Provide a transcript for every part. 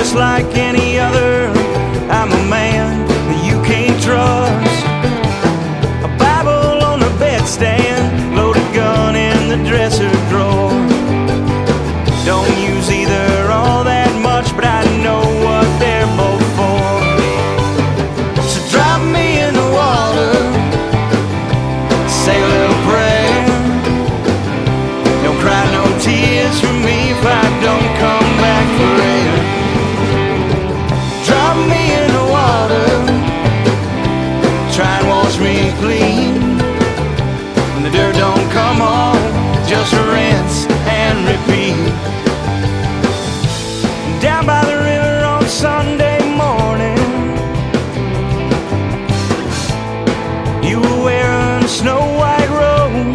just like any other. I'm a man that you can't trust. A Bible on the bedstand, loaded gun in the dresser drawer. Don't use either all that much, but I know what they're both for. So drop me in the water, say a little prayer. Don't cry no tears for me if I don't come back for air. Drop me in the water, try and wash me clean. When the dirt don't come off, just rinse and repeat. Down by the river on Sunday morning, you were wearing a snow-white robe.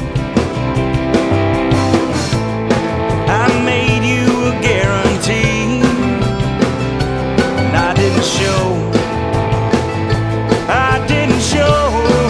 I made you a guarantee, and I didn't show. I didn't show.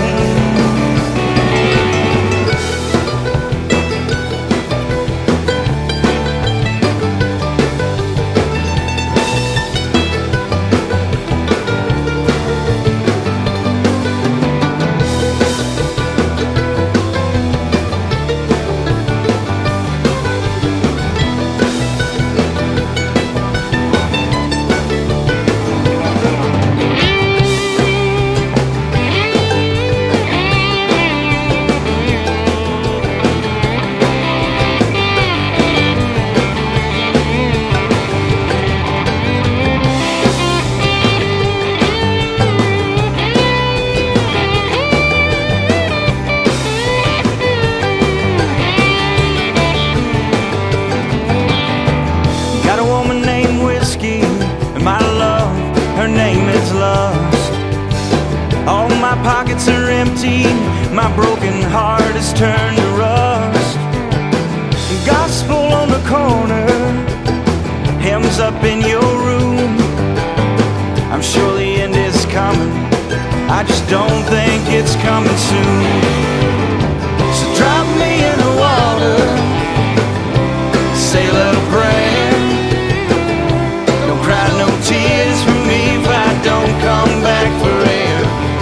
All my pockets are empty, my broken heart is turned to rust. Gospel on the corner, hymns up in your room. I'm sure the end is coming, I just don't think it's coming soon. So drop me in the water, say a little prayer. Don't cry no tears for me if I don't come back for air.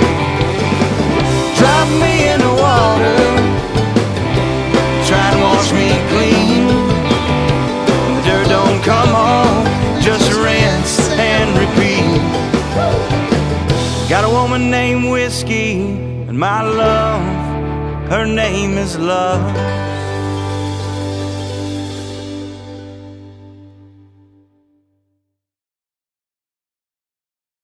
Drop me in the water, try and wash me clean. When the dirt don't come off, just rinse and repeat. Got a woman named Whiskey, and my love, her name is love.